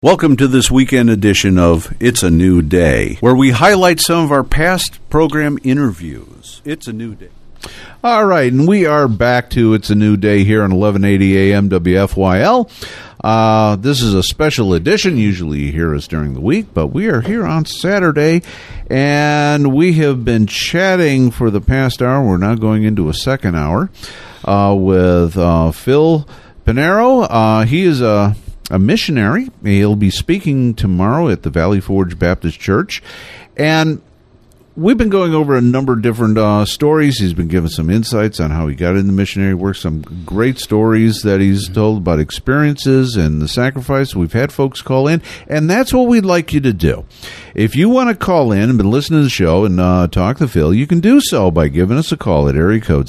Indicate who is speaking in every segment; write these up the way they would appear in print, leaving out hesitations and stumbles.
Speaker 1: Welcome to this weekend edition of It's a New Day, where we highlight some of our past program interviews. It's a new day. All right, and we are back to It's a New Day here on 1180 AM WFYL. This is a special edition. Usually you hear us during the week, but we are here on Saturday, and we have been chatting for the past hour. We're now going into a second hour with Phil Pinero. He is a missionary. He'll be speaking tomorrow at the Valley Forge Baptist Church. And we've been going over a number of different stories. He's been giving some insights on how he got into missionary work, some great stories that he's told about experiences and the sacrifice. We've had folks call in, and that's what we'd like you to do. If you want to call in and been listening to the show and talk to Phil, you can do so by giving us a call at area code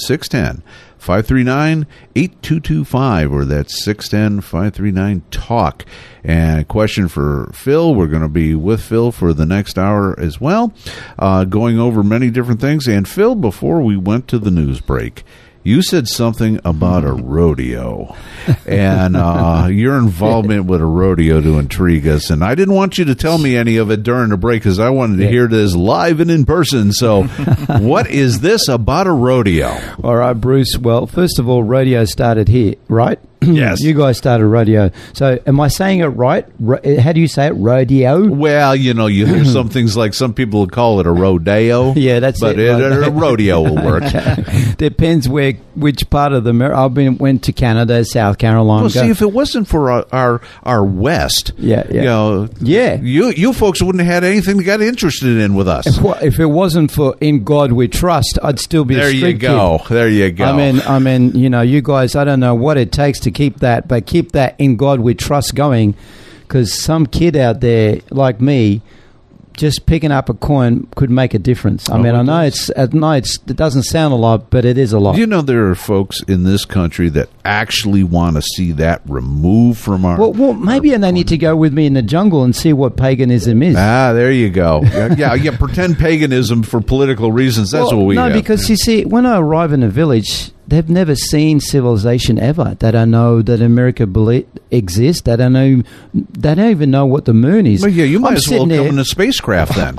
Speaker 1: 610-539-8225, or that's 610-539-TALK. And a question for Phil. We're going to be with Phil for the next hour as well, going over many different things. And Phil, before we went to the news break, you said something about a rodeo and your involvement with a rodeo to intrigue us. And I didn't want you to tell me any of it during the break because I wanted to hear this live and in person. So what is this about a rodeo?
Speaker 2: All right, Bruce. Well, first of all, rodeo started here, right?
Speaker 1: Yes.
Speaker 2: You guys started rodeo. So am I saying it right? How do you say it? Rodeo?
Speaker 1: Well, you know, you hear some things like some people would call it a rodeo.
Speaker 2: Yeah, that's
Speaker 1: but
Speaker 2: it.
Speaker 1: But a rodeo will work.
Speaker 2: Okay. Depends which part of the... went to Canada, South Carolina.
Speaker 1: Well, see, if it wasn't for our West, you know, you folks wouldn't have had anything to get interested in with us.
Speaker 2: If it wasn't for In God We Trust, I'd still be a street kid.
Speaker 1: There you go.
Speaker 2: I mean, you know, you guys, I don't know what it takes to keep that In God We Trust going, because some kid out there like me just picking up a coin could make a difference. I know it doesn't sound a lot, but it is a lot.
Speaker 1: You know, there are folks in this country that actually want to see that removed from our...
Speaker 2: Well, maybe they need to go with me in the jungle and see what paganism is.
Speaker 1: There you go. Yeah, pretend paganism for political reasons. That's what we have.
Speaker 2: No, because you see, when I arrive in a village, they've never seen civilization ever. They don't know that America exists. They don't even know what the moon is.
Speaker 1: Well, yeah, you might as well come in a spacecraft then.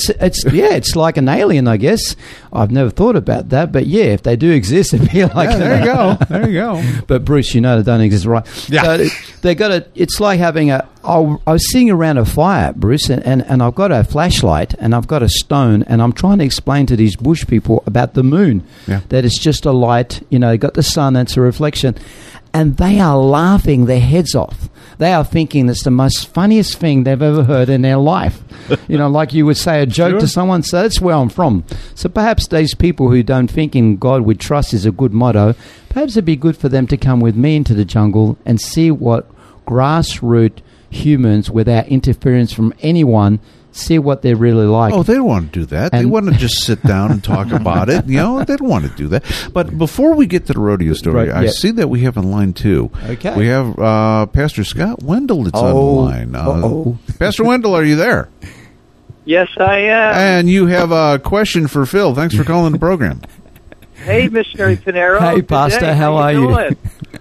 Speaker 2: It's like an alien, I guess. I've never thought about that, but yeah, if they do exist, it'd be like
Speaker 1: there you go.
Speaker 2: But Bruce, you know they don't exist, right?
Speaker 1: Yeah.
Speaker 2: So they got a. It's like having I was sitting around a fire, Bruce, and I've got a flashlight and I've got a stone, and I'm trying to explain to these bush people about the moon, that it's just a light. You know, you got the sun, that's a reflection. And they are laughing their heads off. They are thinking it's the most funniest thing they've ever heard in their life. You know, like you would say a joke to someone, so that's where I'm from. So perhaps these people who don't think in God we trust is a good motto, perhaps it'd be good for them to come with me into the jungle and see what grassroots humans, without interference from anyone, see what they're really like.
Speaker 1: Oh, they don't want to do that. They want to just sit down and talk about it. You know, they don't want to do that. But before we get to the rodeo story, I see that we have in line two.
Speaker 2: Okay.
Speaker 1: We have Pastor Scott Wendell that's on the line. Pastor Wendell, are you there?
Speaker 3: Yes, I am.
Speaker 1: And you have a question for Phil. Thanks for calling the program.
Speaker 3: Hey, Missionary Pinero.
Speaker 2: Hey, Pastor, how are you?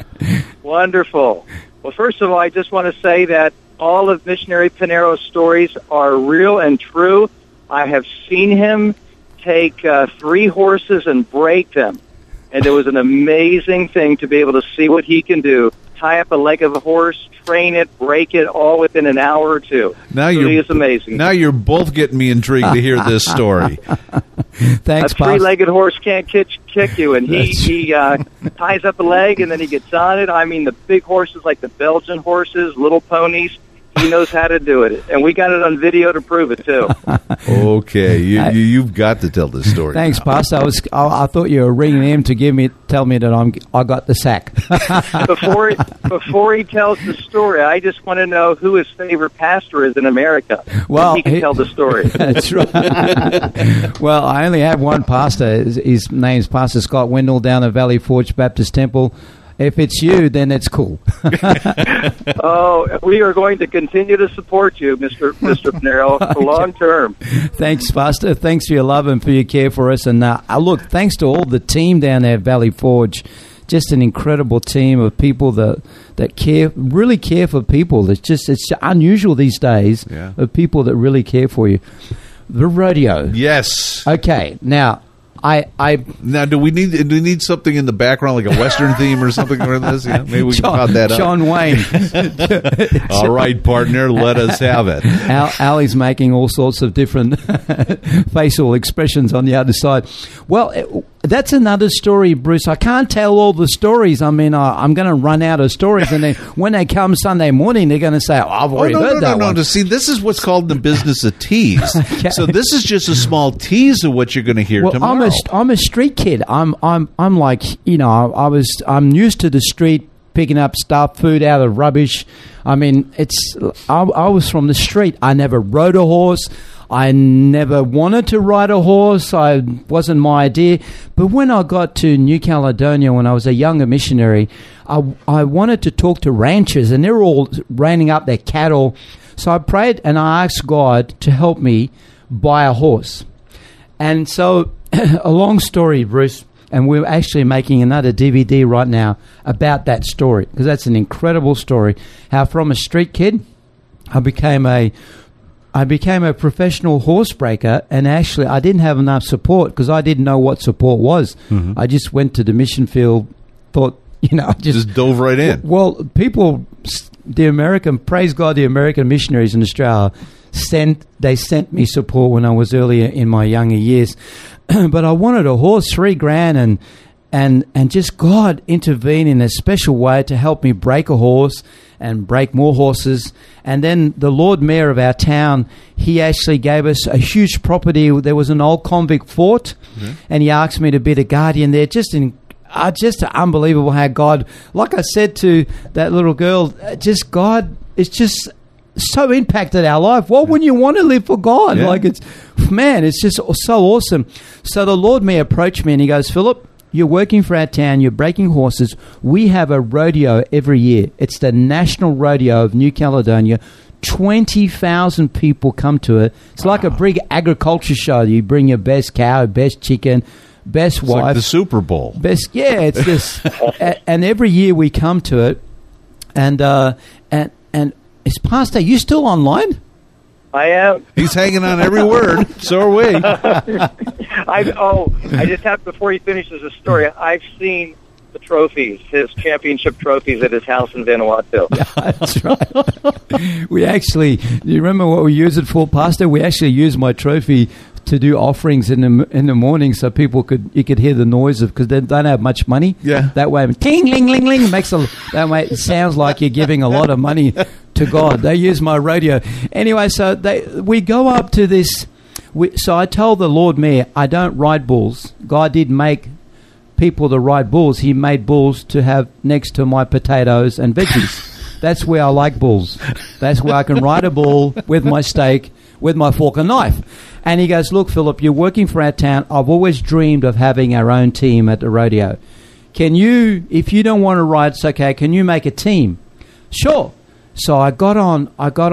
Speaker 3: Wonderful. Well, first of all, I just want to say that all of Missionary Pinero's stories are real and true. I have seen him take 3 horses and break them. And it was an amazing thing to be able to see what he can do. Tie up a leg of a horse, train it, break it, all within an hour or two. He is amazing.
Speaker 1: Now you're both getting me intrigued to hear this story.
Speaker 2: Thanks,
Speaker 3: a 3-legged horse can't kick you, and he ties up a leg, and then he gets on it. I mean, the big horses like the Belgian horses, little ponies, he knows how to do it, and we got it on video to prove it too.
Speaker 1: Okay, you've got to tell this story.
Speaker 2: Thanks,
Speaker 1: now.
Speaker 2: Pastor. I thought you were ringing him to tell me that I got the sack.
Speaker 3: Before he tells the story, I just want to know who his favorite pastor is in America.
Speaker 2: Well,
Speaker 3: he can tell the story.
Speaker 2: That's right. Well, I only have one pastor. His name's Pastor Scott Wendell down at Valley Forge Baptist Temple. If it's you, then it's cool.
Speaker 3: Oh, we are going to continue to support you, Mr. Pinero, for long term.
Speaker 2: Thanks, Pastor. Thanks for your love and for your care for us. And look, thanks to all the team down there at Valley Forge. Just an incredible team of people that that really care for people. It's unusual these days of people that really care for you. The rodeo.
Speaker 1: Yes.
Speaker 2: Okay. Now,
Speaker 1: Now, do we need something in the background, like a Western theme or something like this? Yeah, maybe we can cut that up.
Speaker 2: John Wayne.
Speaker 1: All right, partner, let us have it.
Speaker 2: Ali's making all sorts of different facial expressions on the other side. Well, that's another story, Bruce. I can't tell all the stories. I mean, I'm going to run out of stories, and then when they come Sunday morning, they're going to say, I've already heard that one.
Speaker 1: No. See, this is what's called the business of tease. Okay. So this is just a small tease of what you're going to hear tomorrow.
Speaker 2: I'm a street kid. I'm like, I'm used to the street, picking up stuff, food out of rubbish. I mean, I was from the street. I never rode a horse. I never wanted to ride a horse. It wasn't my idea. But when I got to New Caledonia, when I was a younger missionary, I wanted to talk to ranchers, and they're all reining up their cattle. So I prayed and I asked God to help me buy a horse. And so, a long story, Bruce, and we're actually making another DVD right now about that story, because that's an incredible story. How from a street kid, I became a professional horse breaker, and actually I didn't have enough support because I didn't know what support was. Mm-hmm. I just went to the mission field, thought, just
Speaker 1: dove right in.
Speaker 2: Well, praise God, the American missionaries in Australia sent me support when I was earlier in my younger years. But I wanted a horse, $3,000, and just God intervened in a special way to help me break a horse and break more horses. And then the Lord Mayor of our town, he actually gave us a huge property. There was an old convict fort, and he asked me to be the guardian there. Just unbelievable how God, like I said to that little girl, God, it's just so impacted our life. What wouldn't you want to live for God? Yeah. Like it's just so awesome. So the Lord Mayor approached me and he goes, Philip, you're working for our town, you're breaking horses. We have a rodeo every year. It's the National Rodeo of New Caledonia. 20,000 people come to it. It's like a big agriculture show. You bring your best cow, best chicken, best wife. It's
Speaker 1: like the Super Bowl.
Speaker 2: It's just, and every year we come to it, and it's Pastor, you still online?
Speaker 3: I am.
Speaker 1: He's hanging on every word. So are we.
Speaker 3: I just have, before he finishes the story, I've seen the trophies, his championship trophies at his house in Vanuatu.
Speaker 2: Yeah, that's right. We actually, do you remember what we use it for, Pastor? We actually use my trophy to do offerings in the morning, so you could hear the noise of, because they don't have much money.
Speaker 1: Yeah.
Speaker 2: That way, ting ling ling ling that way it sounds like you're giving a lot of money to God. They use my radio anyway. So we go up to this. So I told the Lord Mayor, I don't ride bulls. God did make people to ride bulls. He made bulls to have next to my potatoes and veggies. That's where I like bulls. That's where I can ride a bull with my steak, with my fork and knife. And he goes, look, Philip, you're working for our town. I've always dreamed of having our own team at the rodeo. Can you, if you don't want to ride, it's okay, can you make a team? Sure. So I got on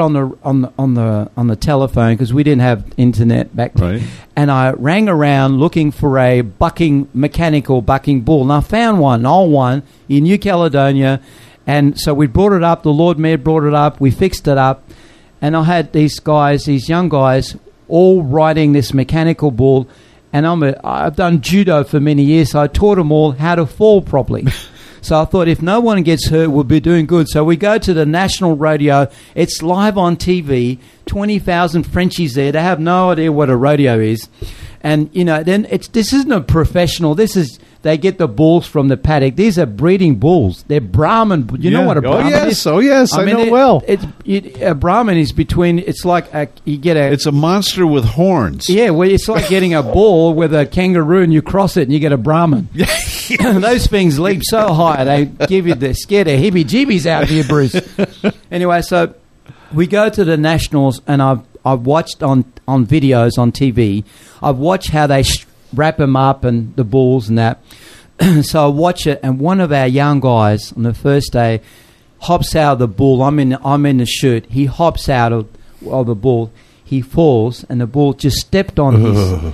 Speaker 2: the telephone, because we didn't have internet back then, right. And I rang around looking for a mechanical bucking bull, and I found one, an old one in New Caledonia, and so we brought it up. The Lord Mayor brought it up. We fixed it up, and I had these young guys, all riding this mechanical bull, and I've done judo for many years, so I taught them all how to fall properly. So I thought, if no one gets hurt, we'll be doing good. So we go to the National Rodeo. It's live on TV. 20,000 Frenchies there. They have no idea what a rodeo is. And, then this isn't a professional. They get the bulls from the paddock. These are breeding bulls. They're Brahman. You know what a Brahman is?
Speaker 1: Oh, yes. I know well.
Speaker 2: A Brahman is between, it's like it's
Speaker 1: a monster with horns.
Speaker 2: Yeah, well, it's like getting a bull with a kangaroo, and you cross it and you get a Brahman. Those things leap so high, they scare the heebie-jeebies out of you, Bruce. Anyway, so we go to the Nationals, and I've watched on videos on TV. I've watched how they wrap them up and the bulls and that. So I watch it, and one of our young guys on the first day hops out of the bull. I'm in the chute. He hops out of the bull. He falls, and the bull just stepped on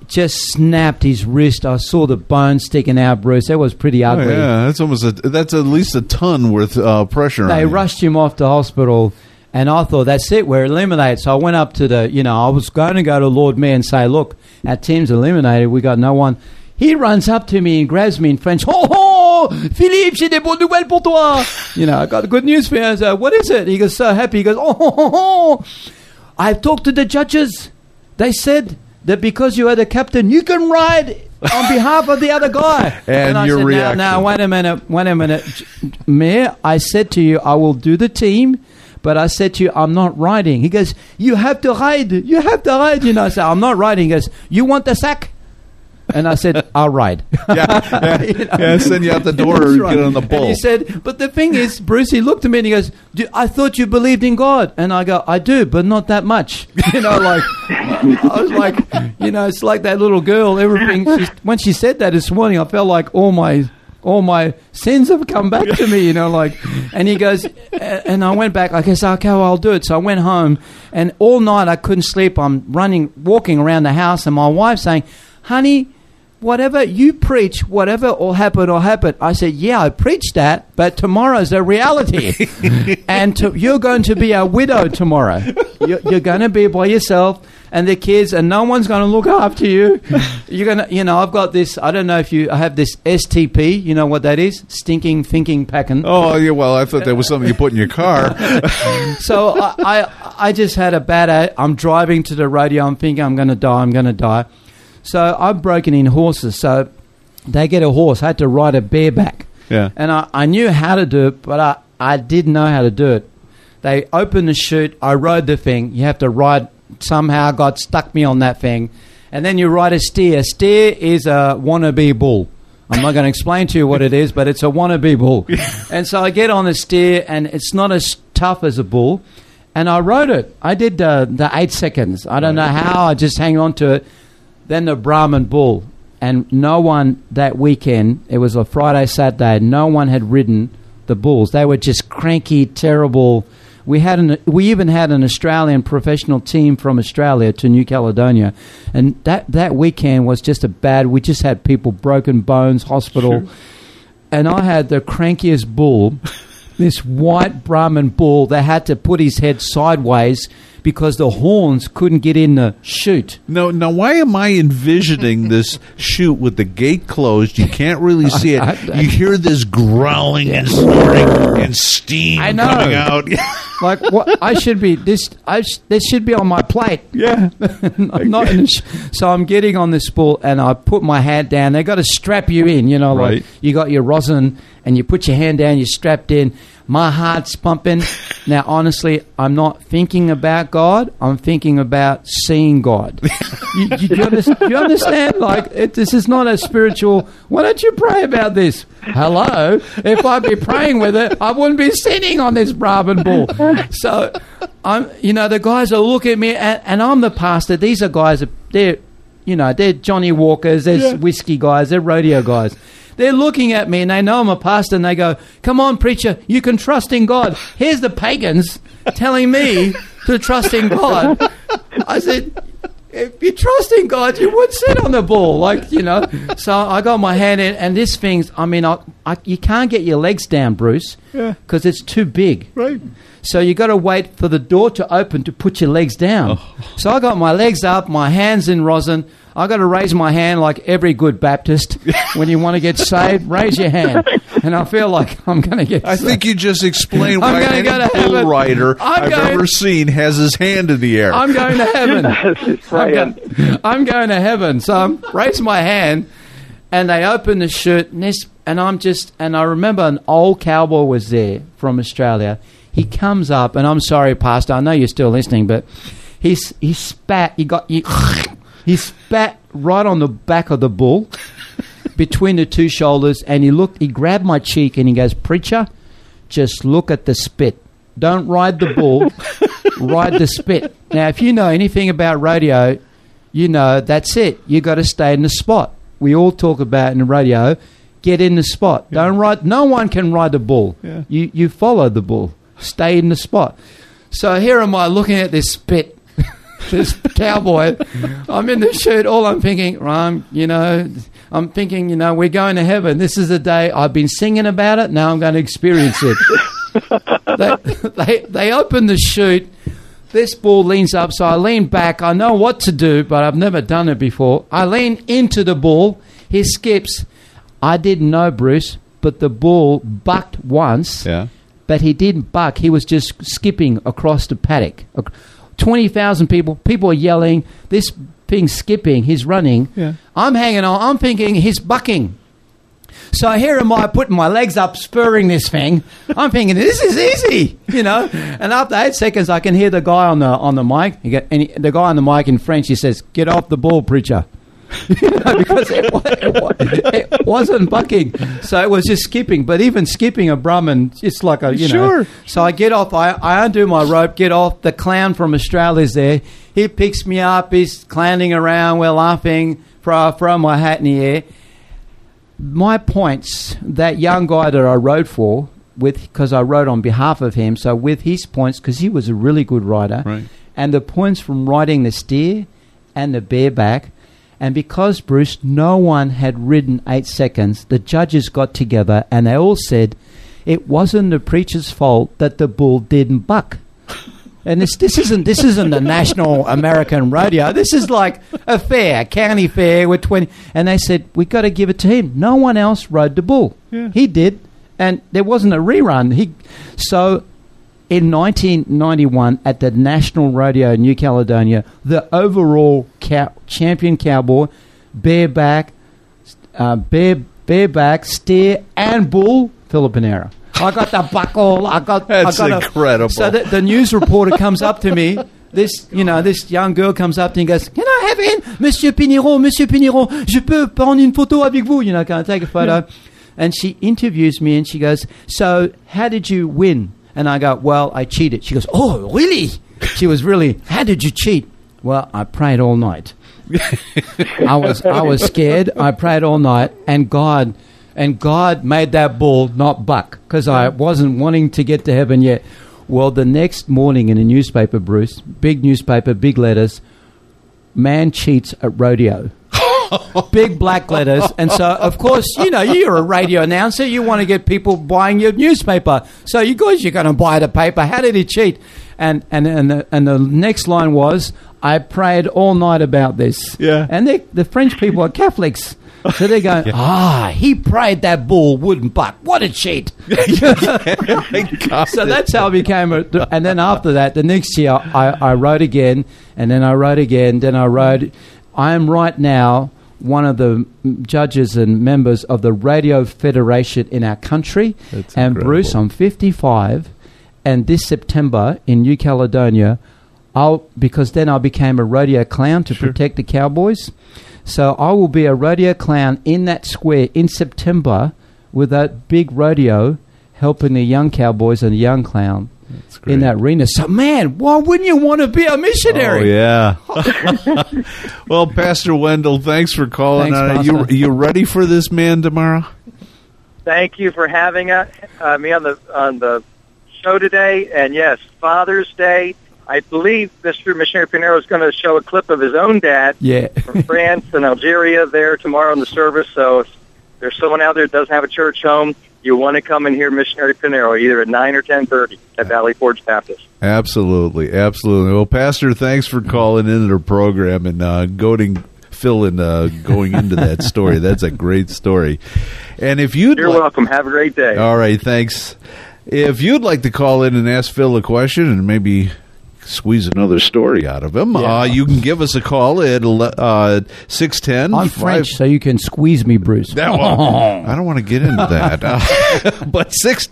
Speaker 2: just snapped his wrist. I saw the bone sticking out, Bruce. That was pretty ugly.
Speaker 1: Oh, yeah, that's at least a ton worth pressure.
Speaker 2: They
Speaker 1: on
Speaker 2: rushed him off to hospital, and I thought, that's it, we're eliminated. So I went up to I was going to go to Lord Mayor and say, look, our team's eliminated. We got no one. He runs up to me and grabs me in French. Oh, Philippe, j'ai des bonnes nouvelles pour toi. I got good news for you. I said, what is it? He goes, so happy. He goes, oh. I've talked to the judges. They said that because you are the captain, you can ride on behalf of the other guy.
Speaker 1: and
Speaker 2: I
Speaker 1: your
Speaker 2: said,
Speaker 1: reaction.
Speaker 2: Now, wait a minute. Mayor, I said to you, I will do the team. But I said to you, I'm not riding. He goes, you have to ride. I said, I'm not riding. He goes, you want the sack? And I said, I'll ride.
Speaker 1: Send you out the door and get on the bull.
Speaker 2: And he said, but the thing is, Bruce, he looked at me and he goes, I thought you believed in God. And I go, I do, but not that much. I was like, it's like that little girl. Everything. When she said that this morning, I felt like all my sins have come back to me, and he goes, and I went back, I guess, okay, well, I'll do it. So I went home, and all night I couldn't sleep. I'm walking around the house, and my wife's saying, honey, whatever you preach, whatever will happen. I said, yeah, I preached that, but tomorrow's a reality. And you're going to be a widow tomorrow. You're going to be by yourself and the kids, and no one's going to look after you. You're going to, I've got this, I don't know if I have this STP, you know what that is? Stinking Thinking Packing.
Speaker 1: Oh, yeah, well, I thought that was something you put in your car.
Speaker 2: So I just had a bad, I'm driving to the radio, I'm thinking I'm going to die. So I've broken in horses, so they get a horse. I had to ride a bareback.
Speaker 1: Yeah.
Speaker 2: And I knew how to do it, but I didn't know how to do it. They opened the chute, I rode the thing. You have to ride, somehow God stuck me on that thing. And then you ride a steer. A steer is a wannabe bull. I'm not going to explain to you what it is, but it's a wannabe bull. And so I get on the steer, and it's not as tough as a bull. And I rode it. I did the 8 seconds. I don't know how, I just hang on to it. Then the Brahman bull, and no one that weekend, it was a Friday, Saturday, no one had ridden the bulls. They were just cranky, terrible. We even had an Australian professional team from Australia to New Caledonia, and that weekend was just we just had people, broken bones, hospital, sure. And I had the crankiest bull, this white Brahman bull that had to put his head sideways because the horns couldn't get in the chute.
Speaker 1: No, now why am I envisioning this chute with the gate closed? You can't really see it. You hear this growling and snoring and steam coming out.
Speaker 2: Like what? I should be this. This should be on my plate.
Speaker 1: Yeah,
Speaker 2: I'm not in so I'm getting on this bull, and I put my hand down. They got to strap you in.
Speaker 1: Right.
Speaker 2: Like you got your rosin, and you put your hand down. You're strapped in. My heart's pumping. Now, honestly, I'm not thinking about God. I'm thinking about seeing God. You understand? Like, this is not a spiritual... Why don't you pray about this? Hello? If I'd be praying with it, I wouldn't be sitting on this Brahman bull. So, the guys are looking at me, and I'm the pastor. These are guys, they're Johnny Walkers, there's whiskey guys, they're rodeo guys. They're looking at me, and they know I'm a pastor, and they go, come on, preacher, you can trust in God. Here's the pagans telling me to trust in God. I said, if you trust in God, you would sit on the bull, So I got my hand in, and this thing's, you can't get your legs down, Bruce, because it's too big.
Speaker 1: Right.
Speaker 2: So you got to wait for the door to open to put your legs down. Oh. So I got my legs up, my hands in rosin. I got to raise my hand like every good Baptist. When you want to get saved, raise your hand. And I feel like I'm going to get saved.
Speaker 1: I think you just explained why any bull rider I've ever seen has his hand in the air.
Speaker 2: I'm going to heaven. I'm going to heaven. So I raise my hand, and they open the chute, and I remember an old cowboy was there from Australia. He comes up, and I'm sorry, Pastor, I know you're still listening, but he spat. He spat right on the back of the bull, between the two shoulders, and he grabbed my cheek, and he goes, preacher, just look at the spit. Don't ride the bull, ride the spit. Now, if you know anything about rodeo, you know that's it. You got to stay in the spot. We all talk about in the rodeo, get in the spot. Yeah. Don't ride. No one can ride the bull. Yeah. You follow the bull. Stay in the spot. So here am I looking at this spit, this cowboy. I'm in the chute. All I'm thinking, we're going to heaven. This is the day I've been singing about it. Now I'm going to experience it. They open the chute. This bull leans up, so I lean back. I know what to do, but I've never done it before. I lean into the bull. He skips. I didn't know, Bruce, but the bull bucked once.
Speaker 1: Yeah.
Speaker 2: But he didn't buck. He was just skipping across the paddock. 20,000 people are yelling. This thing's skipping. He's running.
Speaker 1: Yeah.
Speaker 2: I'm hanging on. I'm thinking he's bucking. So here am I putting my legs up, spurring this thing. I'm thinking, this is easy, And after 8 seconds, I can hear the guy on the mic. The guy on the mic in French, he says, "Get off the bull, preacher." Because it wasn't bucking. So it was just skipping. But even skipping a Brahmin, it's like
Speaker 1: Sure.
Speaker 2: So I get off. I undo my rope, get off. The clown from Australia's there. He picks me up. He's clowning around. We're laughing. Throw my hat in the air. My points, that young guy that I rode for, because I rode on behalf of him, so with his points, because he was a really good rider,
Speaker 1: right.
Speaker 2: And the points from riding the steer and the bareback, and because, Bruce, no one had ridden 8 seconds, the judges got together and they all said it wasn't the preacher's fault that the bull didn't buck. And this isn't the National American Rodeo. This is like a county fair with 20. And they said, we got to give it to him. No one else rode the bull.
Speaker 1: Yeah.
Speaker 2: He did. And there wasn't a rerun. So in 1991 at the National Rodeo in New Caledonia, the overall champion cowboy, bareback, steer, and bull, Philip Pinero. I got the buckle.
Speaker 1: That's incredible.
Speaker 2: So the news reporter comes up to me. This young girl comes up to me and goes, "Can I have in, Monsieur Pinero, je peux prendre une photo avec vous? Can I take a photo?" Yeah. And she interviews me and she goes, "So how did you win?" And I go, "Well, I cheated." She goes, "Oh, really?" She was really, "How did you cheat?" "Well, I prayed all night." I was scared. I prayed all night, and God made that bull not buck because I wasn't wanting to get to heaven yet. Well, the next morning in a newspaper, Bruce, big newspaper, big letters, "Man cheats at rodeo." Big black letters. And so, of course, you're a radio announcer. You want to get people buying your newspaper. So you're going to buy the paper. How did he cheat? And the next line was, "I prayed all night about this."
Speaker 1: Yeah. And
Speaker 2: the French people are Catholics. So they're going, he prayed that bull wouldn't buck. What a cheat. So that's how I became and then after that, the next year, I rode again, and then I rode again, then I rode. I am right now one of the judges and members of the Radio Federation in our country.
Speaker 1: That's
Speaker 2: and
Speaker 1: incredible.
Speaker 2: Bruce, I'm 55, and this September in New Caledonia, because then I became a rodeo clown to protect the cowboys. So I will be a rodeo clown in that square in September with that big rodeo helping the young cowboys and the young clown in that arena. So, man, why wouldn't you want to be a missionary?
Speaker 1: Oh, yeah. Well, Pastor Wendell, thanks for calling. You ready for this man tomorrow?
Speaker 3: Thank you for having me on the show today. And, yes, Father's Day. I believe Mr. Missionary Pinero is going to show a clip of his own dad from France and Algeria there tomorrow in the service. So if there's someone out there that doesn't have a church home, you want to come and hear Missionary Pinero either at 9 or 10:30 at Valley Forge Baptist.
Speaker 1: Absolutely. Well, Pastor, thanks for calling into the program and goading Phil into going into that story. That's a great story. And if you're
Speaker 3: welcome. Have a great day.
Speaker 1: All right, thanks. If you'd like to call in and ask Phil a question and maybe squeeze another story out of him, you can give us a call at 610.
Speaker 2: I'm French, so you can squeeze me, Bruce.
Speaker 1: I don't want to get into that. But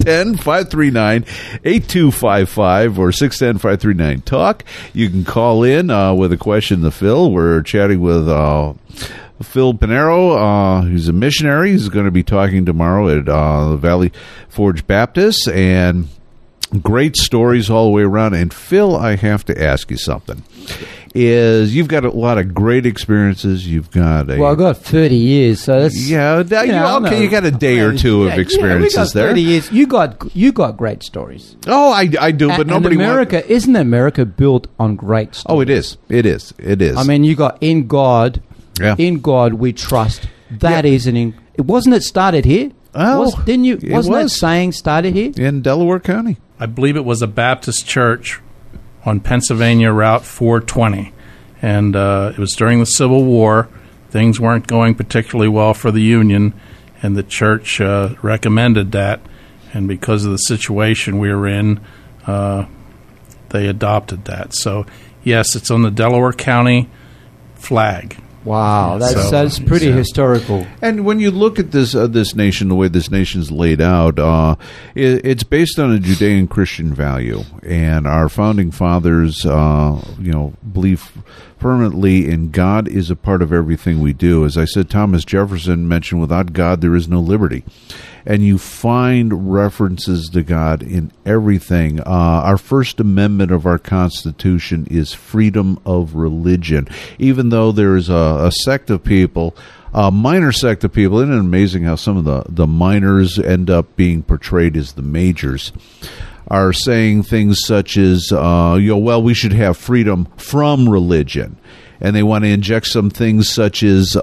Speaker 1: 610-539-8255 or 610-539-TALK. You can call in with a question to Phil. We're chatting with Phil Pinero, who's a missionary. He's going to be talking tomorrow at the Valley Forge Baptist, and great stories all the way around. And Phil, I have to ask you something. is you've got a lot of great experiences. You've got
Speaker 2: I've got 30 years, so that's
Speaker 1: you got a day or two of experiences
Speaker 2: we got 30
Speaker 1: there.
Speaker 2: Years. You got great stories.
Speaker 1: Oh, I do, but nobody.
Speaker 2: Isn't America built on great stories?
Speaker 1: Oh, it is. It is.
Speaker 2: I mean, you got in God.
Speaker 1: Yeah.
Speaker 2: In God we trust. That is it wasn't it started here?
Speaker 1: Oh,
Speaker 2: wasn't that saying started here?
Speaker 1: In Delaware County.
Speaker 4: I believe it was a Baptist church on Pennsylvania Route 420. And it was during the Civil War. Things weren't going particularly well for the Union, and the church recommended that. And because of the situation we were in, they adopted that. So, yes, it's on the Delaware County flag.
Speaker 2: Wow, that's pretty historical.
Speaker 1: And when you look at this nation, the way this nation is laid out, it's based on a Judean Christian value, and our founding fathers, believe permanently in God is a part of everything we do. As I said, Thomas Jefferson mentioned, without God there is no liberty. And you find references to God in everything. Our First Amendment of our Constitution is freedom of religion. Even though there is a sect of people, a minor sect of people, isn't it amazing how some of the minors end up being portrayed as the majors, are saying things such as, we should have freedom from religion. And they want to inject some things such as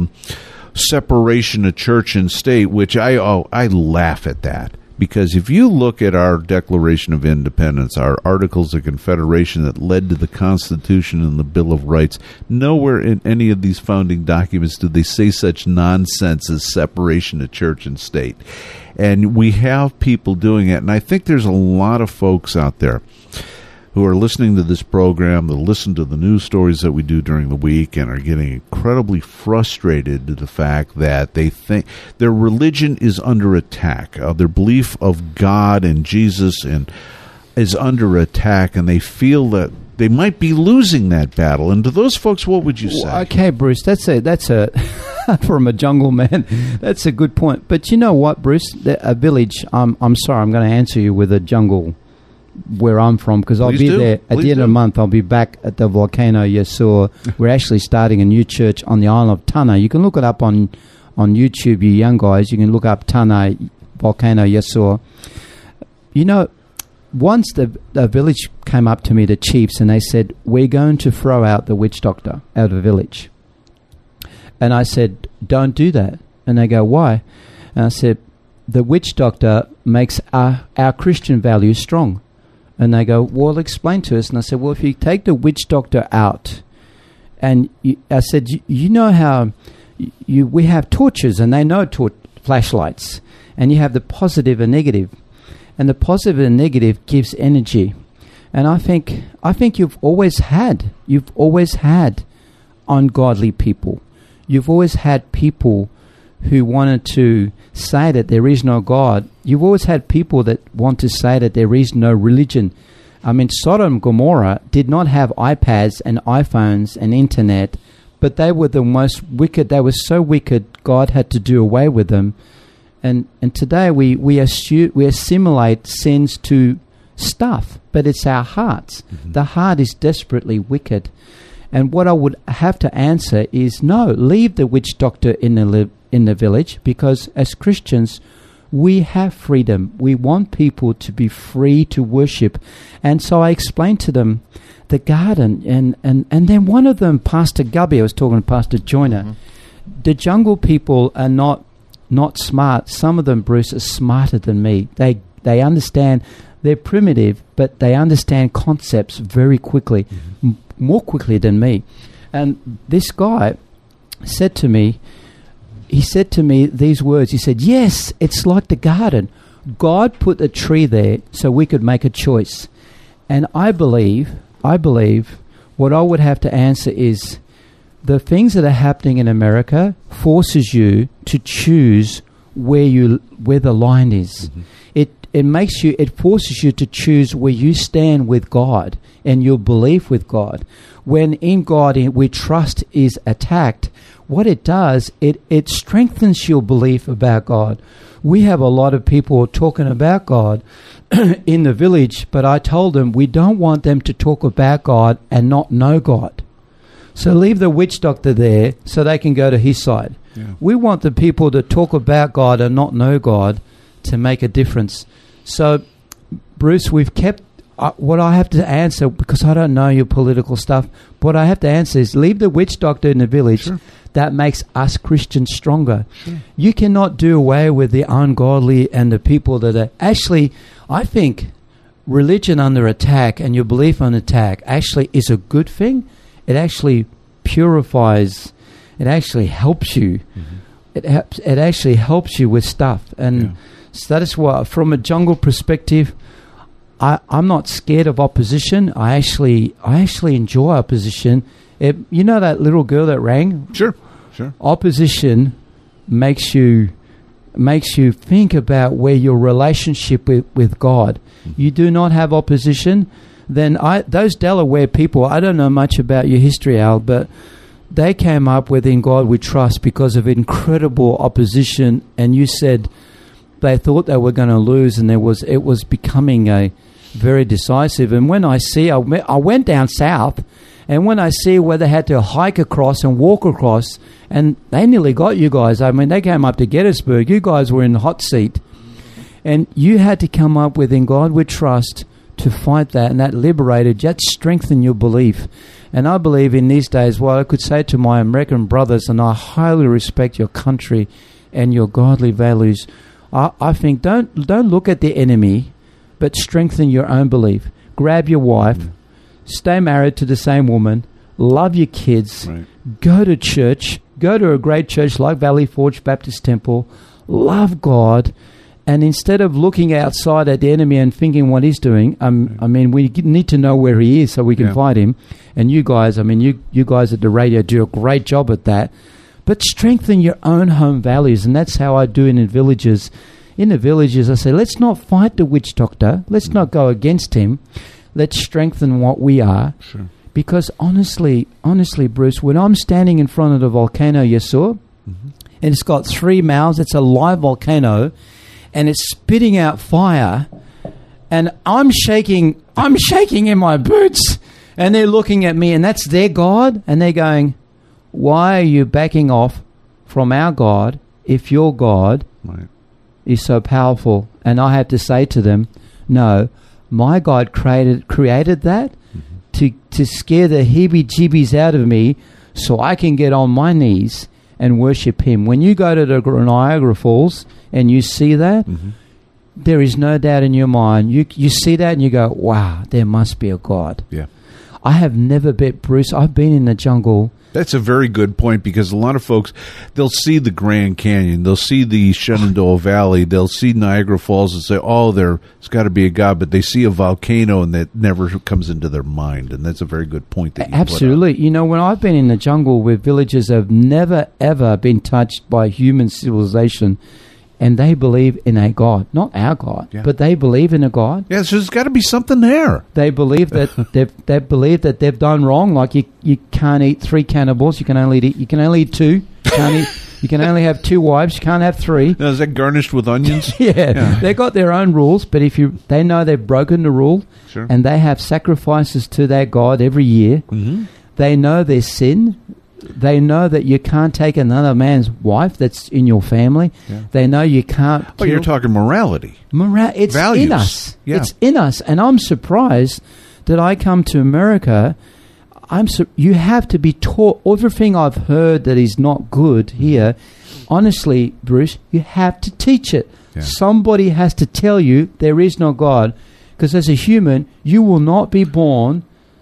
Speaker 1: separation of church and state, which I laugh at that. Because if you look at our Declaration of Independence, our Articles of Confederation that led to the Constitution and the Bill of Rights, nowhere in any of these founding documents do they say such nonsense as separation of church and state. And we have people doing it. And I think there's a lot of folks out there who are listening to this program, that listen to the news stories that we do during the week, and are getting incredibly frustrated to the fact that they think their religion is under attack. Their belief of God and Jesus is under attack, and they feel that they might be losing that battle. And to those folks, what would you say?
Speaker 2: Okay, Bruce, that's a from a jungle man. That's a good point. But you know what, Bruce? A village. I'm sorry, I'm going to answer you with a jungle where I'm from, because I'll be there at the end of the month. I'll be back at the Volcano Yasur. We're actually starting a new church on the island of Tana. You can look it up on YouTube, you young guys. You can look up Tana Volcano Yasur. You know, once the village came up to me, the chiefs, and they said, we're going to throw out the witch doctor out of the village. And I said, don't do that. And they go, why? And I said, the witch doctor makes our Christian values strong. And they go, well, explain to us. And I said, well, if you take the witch doctor out, and I said, you know how we have torches, and they know flashlights, and you have the positive and negative, and the positive and negative gives energy. And I think you've always had ungodly people. You've always had people who wanted to say that there is no God. You've always had people that want to say that there is no religion. I mean, Sodom and Gomorrah did not have iPads and iPhones and internet, but they were the most wicked. They were so wicked, God had to do away with them. And today we assimilate sins to stuff, but it's our hearts. Mm-hmm. The heart is desperately wicked. And what I would have to answer is, no, leave the witch doctor in the village, because as Christians, we have freedom. We want people to be free to worship. And so I explained to them the garden, and then one of them, Pastor Gubby, I was talking to Pastor Joyner, mm-hmm. The jungle people are not smart. Some of them, Bruce, are smarter than me. They understand. They're primitive, but they understand concepts very quickly, mm-hmm. More quickly than me. And this guy said to me these words. He said, yes, it's like the garden. God put a tree there so we could make a choice. And I believe what I would have to answer is, the things that are happening in America forces you to choose where the line is. Mm-hmm. It forces you to choose where you stand with God and your belief with God. When in God we trust is attacked, what it does, it strengthens your belief about God. We have a lot of people talking about God in the village, but I told them we don't want them to talk about God and not know God. So leave the witch doctor there so they can go to his side. Yeah. We want the people to talk about God and not know God to make a difference. So, Bruce, we've kept what I have to answer, because I don't know your political stuff, what I have to answer is leave the witch doctor in the village. Sure. That makes us Christians stronger. Sure. You cannot do away with the ungodly and the people that are... Actually, I think religion under attack and your belief under attack actually is a good thing. It actually purifies. It actually helps you. Mm-hmm. It actually helps you with stuff. And so that is why, from a jungle perspective, I'm not scared of opposition. I actually enjoy opposition. You know that little girl that rang?
Speaker 1: Sure.
Speaker 2: Opposition makes you think about where your relationship with God. Mm-hmm. You do not have opposition, then those Delaware people, I don't know much about your history, Al, but they came up with "In God We Trust" because of incredible opposition, and you said they thought they were going to lose, and it was becoming a very decisive. And when I went down south, and when I see where they had to hike across and walk across, and they nearly got you guys. I mean, they came up to Gettysburg. You guys were in the hot seat, and you had to come up with "In God We Trust" to fight that, and that liberated, that strengthened your belief. And I believe in these days, what I could say to my American brothers, and I highly respect your country and your godly values, I think don't look at the enemy, but strengthen your own belief. Grab your wife, stay married to the same woman, love your kids, go to church, go to a great church like Valley Forge Baptist Temple, love God, and instead of looking outside at the enemy and thinking what he's doing, I mean, we need to know where he is so we can fight him. And you guys, you guys at the radio do a great job at that. But strengthen your own home values, and that's how I do it in villages. In the villages, I say, let's not fight the witch doctor. Let's not go against him. Let's strengthen what we are. Sure. Because honestly, Bruce, when I'm standing in front of the volcano you saw, and it's got 3 mouths, it's a live volcano, and it's spitting out fire, and I'm shaking in my boots, and they're looking at me, and that's their God, and they're going, why are you backing off from our God if your God is so powerful? And I have to say to them, no, my God created that to scare the heebie-jeebies out of me so I can get on my knees and worship him. When you go to the Niagara Falls and you see that, there is no doubt in your mind. You see that and you go, wow, there must be a God.
Speaker 1: Yeah.
Speaker 2: I have never bet, Bruce, I've been in the jungle.
Speaker 1: That's a very good point, because a lot of folks, they'll see the Grand Canyon, they'll see the Shenandoah Valley, they'll see Niagara Falls and say, oh, there's got to be a God, but they see a volcano and that never comes into their mind, and that's a very good point that you
Speaker 2: Absolutely.
Speaker 1: put up.
Speaker 2: You know, when I've been in the jungle where villages have never, ever been touched by human civilization, and they believe in a God, not our God, but they believe in a God.
Speaker 1: Yeah, so there's got to be something there.
Speaker 2: They believe that they've done wrong. Like you can't eat 3 cannibals. You can only eat 2. You can only have 2 wives. You can't have 3.
Speaker 1: Now, is that garnished with onions?
Speaker 2: Yeah, they got their own rules. But they know they've broken the rule, and they have sacrifices to their God every year. They know their sin. They know that you can't take another man's wife that's in your family. They know you can't kill.
Speaker 1: You're talking morality.
Speaker 2: It's
Speaker 1: values.
Speaker 2: In us. It's in us. And I'm surprised that I come to America. You have to be taught everything I've heard that is not good here. Honestly, Bruce, you have to teach it. Somebody has to tell you there is no God. Because as a human, you will not be born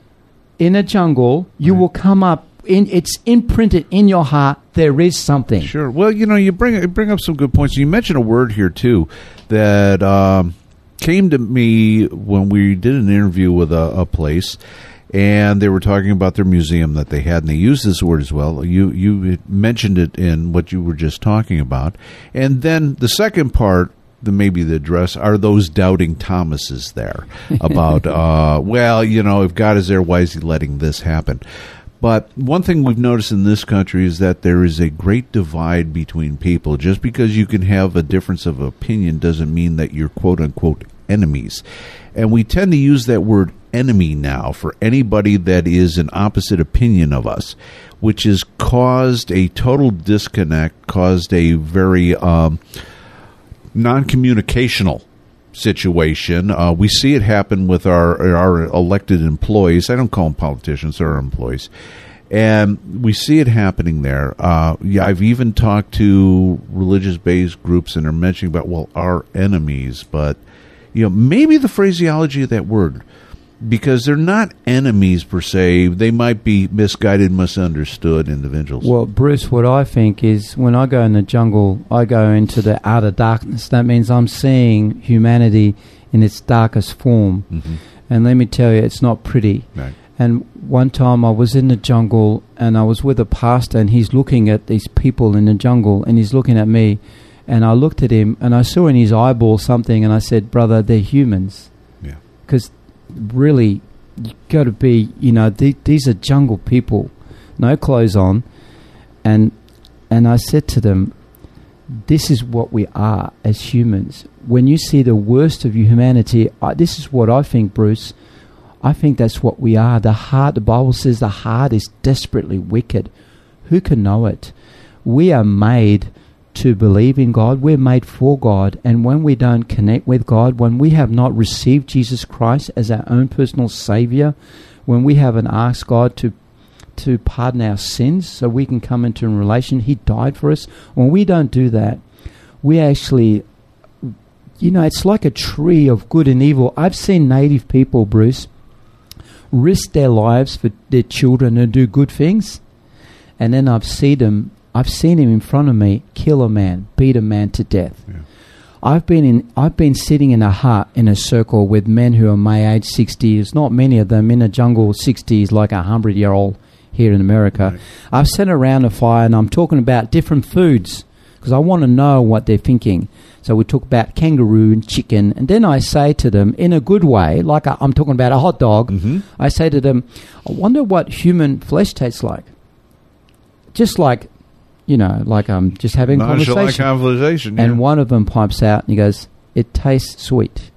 Speaker 2: in a jungle. You will come up. It's imprinted in your heart. There is something.
Speaker 1: Sure. Well, you bring up some good points. You mentioned a word here too that came to me when we did an interview with a place, and they were talking about their museum that they had, and they used this word as well. You mentioned it in what you were just talking about, and then the second part, maybe the address, are those doubting Thomases there about if God is there, why is he letting this happen? But one thing we've noticed in this country is that there is a great divide between people. Just because you can have a difference of opinion doesn't mean that you're quote-unquote enemies. And we tend to use that word enemy now for anybody that is an opposite opinion of us, which has caused a total disconnect, caused a very non-communicational situation. We see it happen with our elected employees. I don't call them politicians, they're our employees. And we see it happening there. I've even talked to religious-based groups, and they're mentioning about, well, our enemies, but maybe the phraseology of that word, because they're not enemies per se. They might be misguided, misunderstood individuals.
Speaker 2: Well, Bruce, what I think is when I go in the jungle, I go into the outer darkness. That means I'm seeing humanity in its darkest form. Mm-hmm. And let me tell you, it's not pretty.
Speaker 1: Right.
Speaker 2: And one time I was in the jungle and I was with a pastor, and he's looking at these people in the jungle, and he's looking at me. And I looked at him, and I saw in his eyeball something, and I said, brother, they're humans.
Speaker 1: Yeah.
Speaker 2: Because really, you got to be, these are jungle people, no clothes on. And I said to them, this is what we are as humans. When you see the worst of humanity, this is what I think, Bruce. I think that's what we are. The Bible says the heart is desperately wicked. Who can know it? We are made to believe in God. We're made for God. And when we don't connect with God, when we have not received Jesus Christ as our own personal Savior, when we haven't asked God to pardon our sins so we can come into a relation, He died for us. When we don't do that, we actually, it's like a tree of good and evil. I've seen native people, Bruce, risk their lives for their children and do good things. And then I've seen him in front of me kill a man, beat a man to death.
Speaker 1: Yeah.
Speaker 2: I've been sitting in a hut in a circle with men who are my age, 60s, not many of them in a jungle, 60s, like 100-year-old here in America. Right. I've sat around a fire and I'm talking about different foods because I want to know what they're thinking. So we talk about kangaroo and chicken, and then I say to them in a good way, like I'm talking about a hot dog, mm-hmm. I say to them, I wonder what human flesh tastes like. Just like, like I'm just having a conversation.
Speaker 1: Yeah.
Speaker 2: And one of them pipes out and he goes, it tastes sweet.